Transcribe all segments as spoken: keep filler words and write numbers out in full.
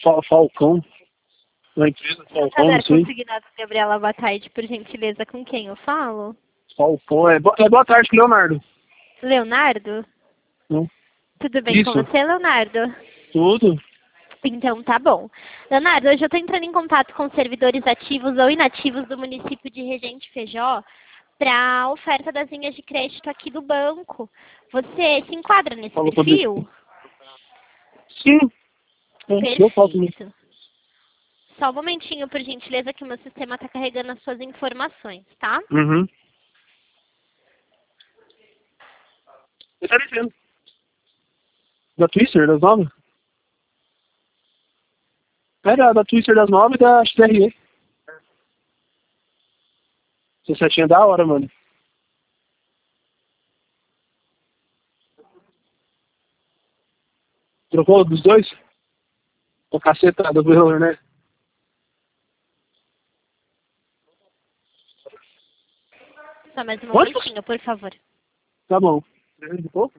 Fal Falcão. Na empresa Falcão, não sei. Consignado Gabriela, boa tarde, por gentileza, com quem eu falo? Falcão, é, bo é boa tarde, Leonardo. Leonardo? Hum. Tudo bem Isso. com você, Leonardo? Tudo. Então, tá bom. Leonardo, hoje eu estou entrando em contato com servidores ativos ou inativos do município de Regente Feijó para a oferta das linhas de crédito aqui do banco. Você se enquadra nesse Falou perfil? Sim. É, eu falo também. Perfeito. Só um momentinho, por gentileza, que o meu sistema está carregando as suas informações, tá? Uhum. Você tá dizendo. Da Twister, das nove? É da, da Twister das nove e da X R E. Você setinha da hora, mano. Trocou dos dois? Tô cacetada do valor, né? Só mais um Quanto? momentinho, por favor. Tá bom. trezentos e pouco?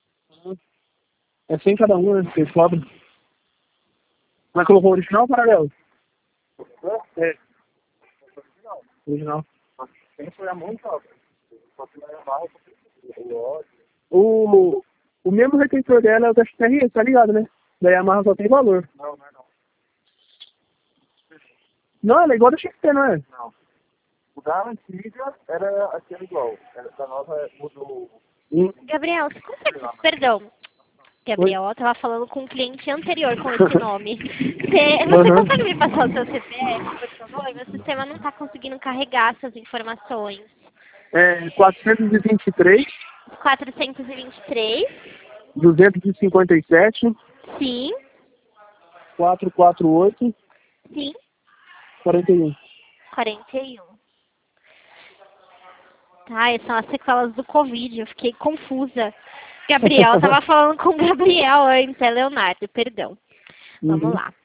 É cem cada um, né? Você cobra. Mas colocou o original ou paralelo? É. Original. O, o mesmo retentor dela é o da X R E, tá ligado, né? Daí a Yamaha só tem valor. Não, não é não. Não, ela é igual a da X P, não é? Não. O da antiga era aquele igual. Da nova mudou. Hum. Gabriel, você consegue... Perdão. Gabriel, eu estava falando com um cliente anterior com esse nome. Você, você Uhum. consegue me passar o seu C P F, por favor? Meu sistema não está conseguindo carregar essas informações. É quatrocentos e vinte e três, quatrocentos e vinte e três. duzentos e cinquenta e sete, Sim. quatrocentos e quarenta e oito, Sim. quarenta e um. quarenta e um. Tá, essas são as sequelas do Covid. Eu fiquei confusa. Gabriel, eu tava falando com o Gabriel antes, é Leonardo, perdão. Vamos Uhum. lá.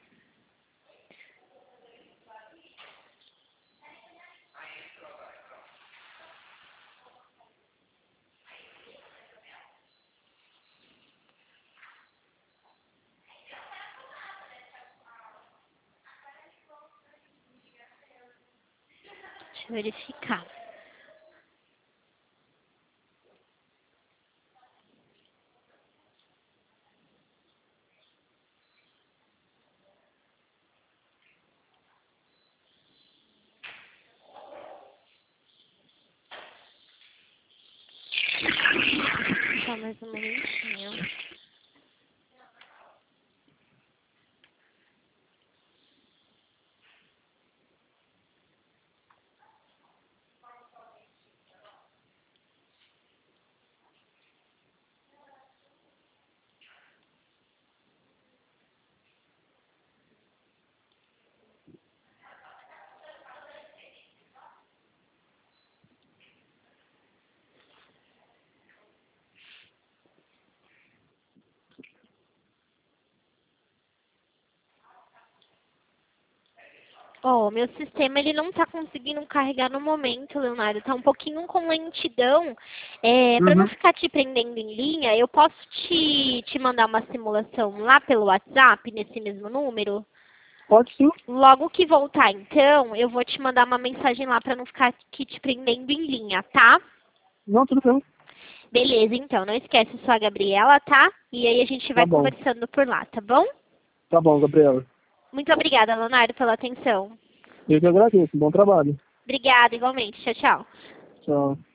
Deixa eu verificar. Só mais um momentinho. Ó, o meu sistema ele não tá conseguindo carregar no momento, Leonardo. Tá um pouquinho com lentidão. É, para não Uhum. ficar te prendendo em linha, eu posso te, te mandar uma simulação lá pelo WhatsApp, nesse mesmo número? Pode sim. Logo que voltar, então, eu vou te mandar uma mensagem lá para não ficar aqui te prendendo em linha, tá? Não, tudo bem. Beleza, então. Não esquece só a Gabriela, tá? E aí a gente Tá vai bom. conversando por lá, tá bom? Tá bom, Gabriela. Muito obrigada, Leonardo, pela atenção. Eu que agradeço. Bom trabalho. Obrigada, igualmente. Tchau, tchau. Tchau.